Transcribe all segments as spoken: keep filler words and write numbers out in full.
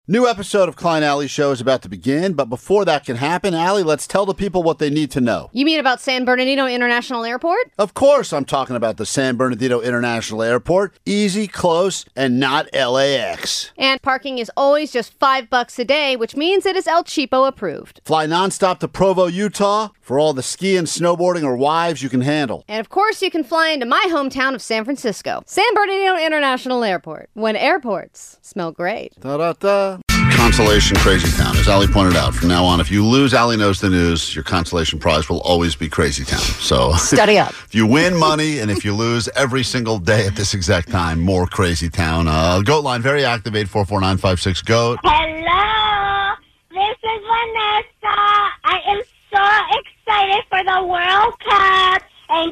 New episode of Klein Alley Show is about to begin, but before that can happen, Allie, let's tell the people what they need to know. You mean about San Bernardino International Airport? Of course I'm talking about the San Bernardino International Airport. Easy, close, and not L A X. And parking is always just five bucks a day, which means it is El Cheapo approved. Fly nonstop to Provo, Utah for all the skiing, snowboarding, or wives you can handle. And of course you can fly into my hometown of San Francisco. San Bernardino International Airport. When airports smell great. Da-da-da. Consolation Crazy Town. As Allie pointed out, from now on, if you lose Allie Knows the News, your consolation prize will always be Crazy Town. So study up. If you win money and if you lose every single day at this exact time, more Crazy Town. Uh, Goat line, very active, eight four four nine five six GOAT. Hello, this is Vanessa. I am so excited for the World Cup in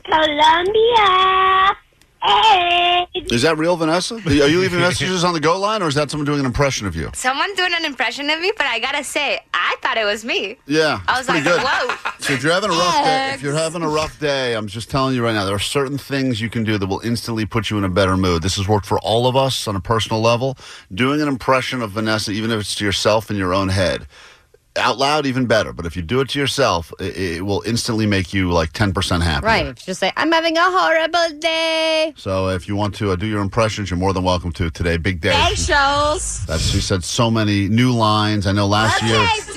Colombia. Hey. Is that real, Vanessa? Are you leaving messages on the Goat line, or is that someone doing an impression of you? Someone doing an impression of me, but I gotta say, I thought it was me. Yeah, I was like, good. whoa. So if you're having a rough day, if you're having a rough day, I'm just telling you right now, there are certain things you can do that will instantly put you in a better mood. This has worked for all of us on a personal level. Doing an impression of Vanessa, even if it's to yourself in your own head. Out loud, even better. But if you do it to yourself, it, it will instantly make you like ten percent happier. Right. Just say, I'm having a horrible day. So if you want to uh, do your impressions, you're more than welcome to today. Big day. Hey, Shoals. That's, she said so many new lines. I know last Okay, year.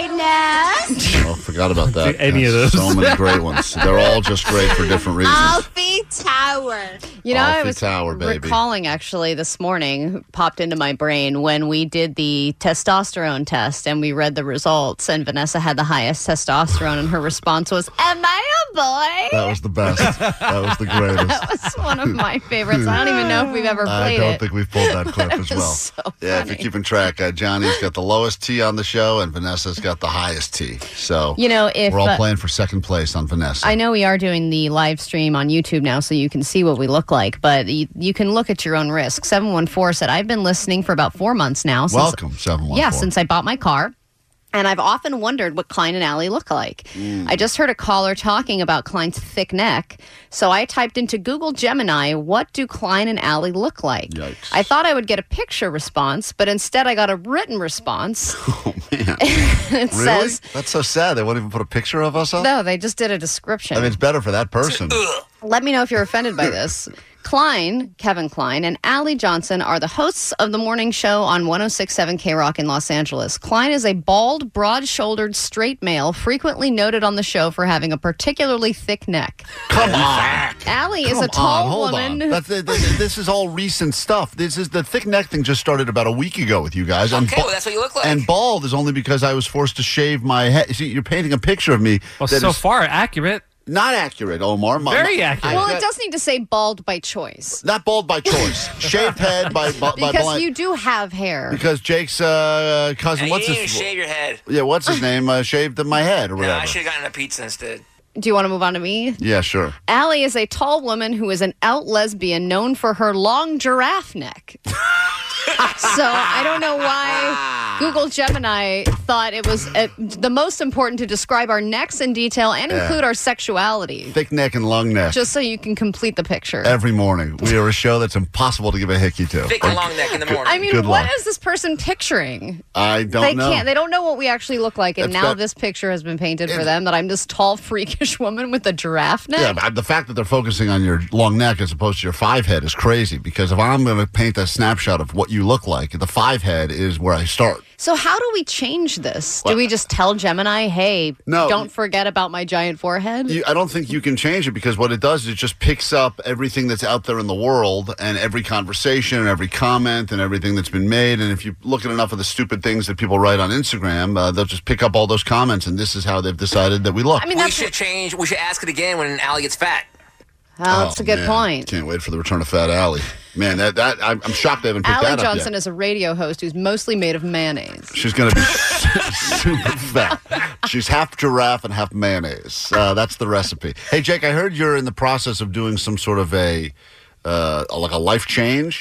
Dinah. Oh, forgot about that. Any of those. So many great ones. They're all just great for different reasons. Alfie Tower. You know, Alfie I was Tower, baby. recalling actually this morning, popped into my brain when we did the testosterone test and we read the results, and Vanessa had the highest testosterone, and her response was, "Am I a boy?" That was the best. That was the greatest. That was one of my favorites. I don't even know if we've ever I played don't it. think we've pulled that clip It as was well. so yeah, if funny. you're keeping track, uh, Johnny's got the lowest T on the show, and Vanessa's got the highest T. So You know, if we're all uh, playing for second place on Vanessa. I know we are doing the live stream on YouTube now, so you can see what we look like, but you, you can look at your own risk. seven one four said, I've been listening for about four months now. Since, Welcome, seven one four. Yeah, since I bought my car. And I've often wondered what Klein and Alley look like. Mm. I just heard a caller talking about Klein's thick neck, so I typed into Google Gemini, what do Klein and Alley look like? Yikes. I thought I would get a picture response, but instead I got a written response. Oh, man. it Really? says, That's so sad. They won't even put a picture of us up? no, they just did a description. I mean, it's better for that person. Let me know if you're offended by this. Klein, Kevin Klein, and Allie Johnson are the hosts of the morning show on one oh six point seven K-Rock in Los Angeles. Klein is a bald, broad-shouldered, straight male, frequently noted on the show for having a particularly thick neck. Come on. Allie is Come a tall on, hold woman. on. That's, this, this is all recent stuff. This is the thick neck thing just started about a week ago with you guys. And Okay, ba- well, that's what you look like. And bald is only because I was forced to shave my head. See, you're painting a picture of me Well, that so is far accurate. not accurate, Omar. My- Very my- accurate. Well, I- it does need to say bald by choice. Not bald by choice. Shaved head by, by, by Because blind. you do have hair. Because Jake's uh, cousin, And what's you didn't his even shave your head. Yeah, what's his name? Uh, shaved my head or No, whatever. I should have gotten a pizza instead. Do you want to move on to me? Yeah, sure. Allie is a tall woman who is an out lesbian known for her long giraffe neck. So I don't know why Google Gemini thought it was uh, the most important to describe our necks in detail and Yeah. include our sexuality, Thick neck and long neck. just so you can complete the picture. Every morning. We are a show that's impossible to give a hickey to. Thick and long neck in the morning. I mean, Good what luck. is this person picturing? I don't They know. can't. They don't know what we actually look like, and It's now got- this picture has been painted for It's- them that I'm this tall, freakish woman with a giraffe neck. Yeah, but the fact that they're focusing on your long neck as opposed to your five head is crazy, because if I'm going to paint a snapshot of what you look like, the five head is where I start. So how do we change this? Well- Do we just tell Gemini, hey, No. don't forget about my giant forehead? You, I don't think you can change it, because what it does is it just picks up everything that's out there in the world and every conversation and every comment and everything that's been made. And if you look at enough of the stupid things that people write on Instagram, uh, they'll just pick up all those comments, and this is how they've decided that we look. I mean, we that's should change. We should ask it again when Allie gets fat. oh, that's Oh, a good man. point. Can't wait for the return of Fat Allie. Man, that, that I'm, I'm shocked they haven't picked Allie that up Johnson yet. is a radio host who's mostly made of mayonnaise. She's going to be super fat. She's half giraffe and half mayonnaise. Uh, that's the recipe. Hey, Jake, I heard you're in the process of doing some sort of a, uh, like a life change.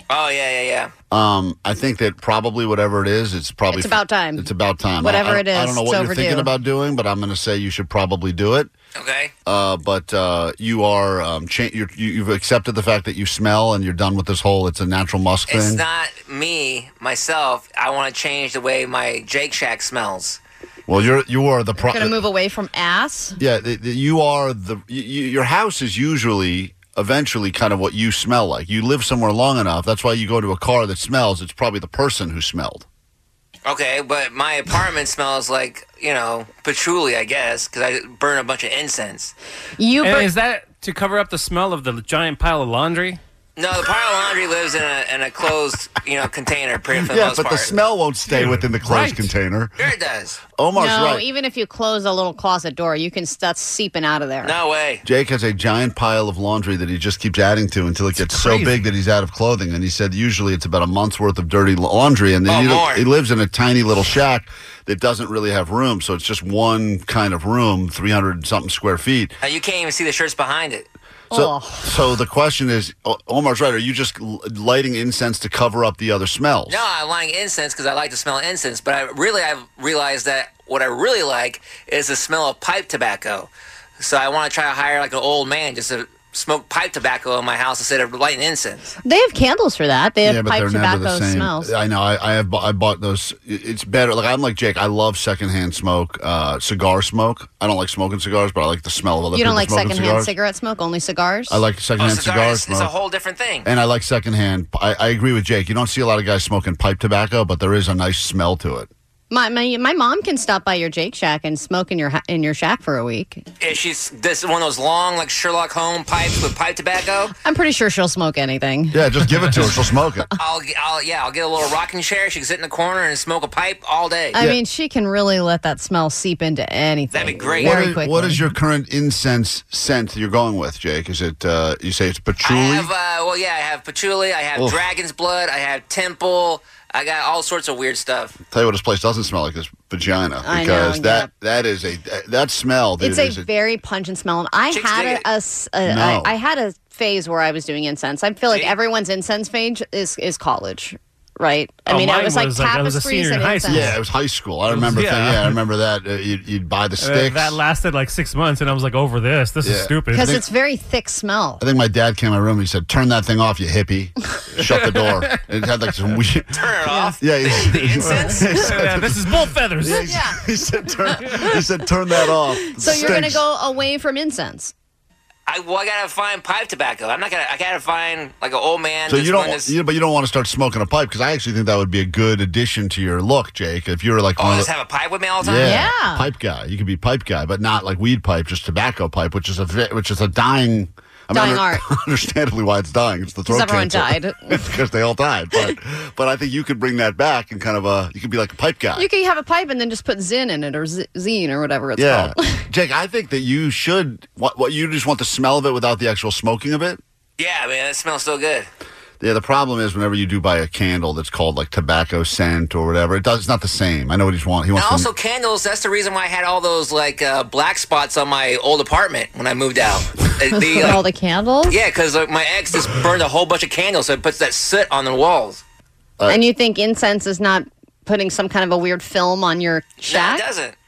Oh, yeah, yeah, yeah. Um, I think that probably whatever it is, it's probably It's about time. It's about time. Whatever I, I, it is, I don't know it's what you're overdue. thinking about doing, but I'm going to say you should probably do it. Okay. Uh, but uh, you are um, cha- you're, you, you've accepted the fact that you smell, and you're done with this whole it's a natural musk It's thing. not me, myself. I want to change the way my Jake Shack smells. Well, you're you are the pro- Going to move away from ass. Yeah, the, the, you are the you, your house is usually eventually kind of what you smell like. You live somewhere long enough. That's why you go to a car that smells. It's probably the person who smelled. Okay, but my apartment smells like, you know, patchouli, I guess, because I burn a bunch of incense. You And bur- is that to cover up the smell of the giant pile of laundry? No, the pile of laundry lives in a in a closed, you know, container for the Yeah, most but part. the smell won't stay within the closed Right. container. Sure it does. Omar's no, right. even if you close a little closet door, you can start seeping out of there. No way. Jake has a giant pile of laundry that he just keeps adding to until it gets so crazy. big that he's out of clothing. And he said usually it's about a month's worth of dirty laundry. And then Oh, you know, more. he lives in a tiny little shack that doesn't really have room. So it's just one kind of room, three hundred something square feet. Now, you can't even see the shirts behind it. So, Oh. so the question is, O- Omar's right. Are you just l- lighting incense to cover up the other smells? No, I'm lighting incense because I like to smell incense. But I really, I've realized that what I really like is the smell of pipe tobacco. So I want to try to hire like an old man just to smoke pipe tobacco in my house instead of lighting incense. They have candles for that. They have Yeah, but pipe they're never tobacco the same. smells. I know. I, I have. bu- I bought those. It- It's better. Like I'm like Jake. I love secondhand smoke, uh, cigar smoke. I don't like smoking cigars, but I like the smell of other You people don't like smoking secondhand cigars. cigarette smoke, only cigars? I like Oh, secondhand cigar cigar is, smoke, it's a whole different thing. and I like secondhand. I, I agree with Jake. You don't see a lot of guys smoking pipe tobacco, but there is a nice smell to it. My, my my mom can stop by your Jake Shack and smoke in your ha- in your shack for a week. If she's this one of those long, like Sherlock Holmes pipes with pipe tobacco, I'm pretty sure she'll smoke anything. Yeah, just give it to her. She'll smoke it. I'll, I'll, yeah, I'll get a little rocking chair. She can sit in the corner and smoke a pipe all day. I Yeah. mean, she can really let that smell seep into anything. That'd be great. What Very is, quickly. what is your current incense scent you're going with, Jake? Is it uh, you say it's patchouli? I have, uh, well, yeah, I have patchouli. I have Oof. dragon's blood. I have temple. I got all sorts of weird stuff. Tell you what, this place doesn't smell like this vagina I because know, that yep. that is a that smell. Dude, It's a is very pungent smell. And I Chicks had dig a, it. a s- a- No. I, I had a phase where I was doing incense. I feel like See? everyone's incense phase is is college, right? I Oh, mean, mine it was like was like I was a tapestries senior in and high incense. school. Yeah, it was high school. I remember. Yeah. Yeah, yeah I remember that. Uh, you'd, you'd buy the Uh, sticks. that lasted like six months, and I was like, over this. This Yeah. is stupid. Because it's very thick smell. I think my dad came in my room and he said, "Turn that thing off, you hippie." Shut the door. And it had like some weird. Turn it off. Yeah, he, The incense? Yeah, this is bull feathers. Yeah, he said, turn, he said, "Turn that off." So you're going to Stinks. go away from incense. I, well, I gotta find pipe tobacco. I'm not gonna. I gotta find like an old man. So that's you don't, one that's- you, but you don't want to start smoking a pipe because I actually think that would be a good addition to your look, Jake. If you're like Oh, one of just the- have a pipe with me all the time. yeah, Yeah. pipe guy. You could be pipe guy, but not like weed pipe, just tobacco pipe, which is a vi- which is a dying. I mean, Dying under- art. Understandably, why it's dying. It's the throat Because everyone cancer. died. because they all died. But but I think you could bring that back and kind of uh you could be like a pipe guy. You could have a pipe and then just put Zin in it or Z- Zine or whatever it's yeah, called. Jake. I think that you should. What what you just want the smell of it without the actual smoking of it. Yeah, man, that smells so good. Yeah, the problem is whenever you do buy a candle that's called like tobacco scent or whatever, it does. It's not the same. I know what he's want. He And wants. also to, candles. That's the reason why I had all those like uh, black spots on my old apartment when I moved out. Uh, the, All like, the candles? yeah, because uh, my ex just burned a whole bunch of candles, so it puts that soot on the walls. And you think incense is not putting some kind of a weird film on your shack? No, it doesn't.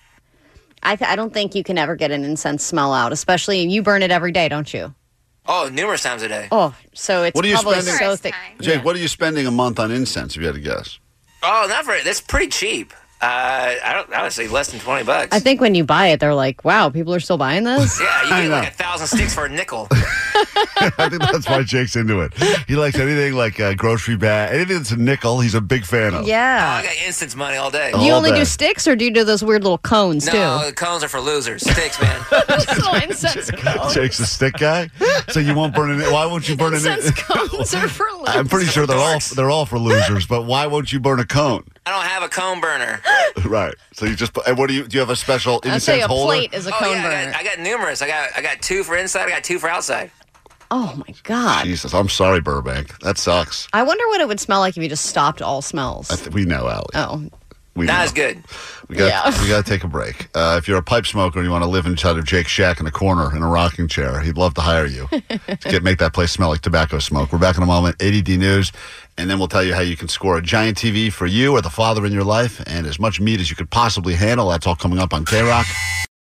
I, th- I don't think you can ever get an incense smell out, especially you burn it every day, don't you? Oh, numerous times a day. Oh, so it's What are you probably spending- so Numerous thick. times. Jake, Yeah. what are you spending a month on incense? If you had to guess. Oh, not very. That's pretty cheap. Uh, I don't. I would say less than twenty bucks. I think when you buy it, they're like, "Wow, people are still buying this." Yeah, you I get know. like a thousand sticks for a nickel. I think that's why Jake's into it. He likes anything like a grocery bag, anything that's a nickel. He's a big fan of. Oh, I Yeah. got instance money all day. Oh. You All only day. do sticks, or do you do those weird little cones No, too? the cones are for losers. Sticks, man. So incense cones. Jake's a stick guy, so you won't burn it. Why won't you burn it? Incense cones are for losers. I'm pretty sure they're all they're all for losers. But why won't you burn a cone? I don't have a cone burner. Right. So you just and what do you do? You have a special I'd incense say a holder? plate is a Oh cone yeah, I burner. got, I got numerous. I got I got two for inside. I got two for outside. Oh my god! Jesus, I'm sorry, Burbank. That sucks. I wonder what it would smell like if you just stopped all smells. I th- we know, Allie. oh, We Not know. as good. We got Yeah. we got to take a break. Uh, if you're a pipe smoker and you want to live inside of Jake's shack in a corner in a rocking chair, he'd love to hire you to get make that place smell like tobacco smoke. We're back in a moment. A D D News, and then we'll tell you how you can score a giant T V for you or the father in your life, and as much meat as you could possibly handle. That's all coming up on K-Rock.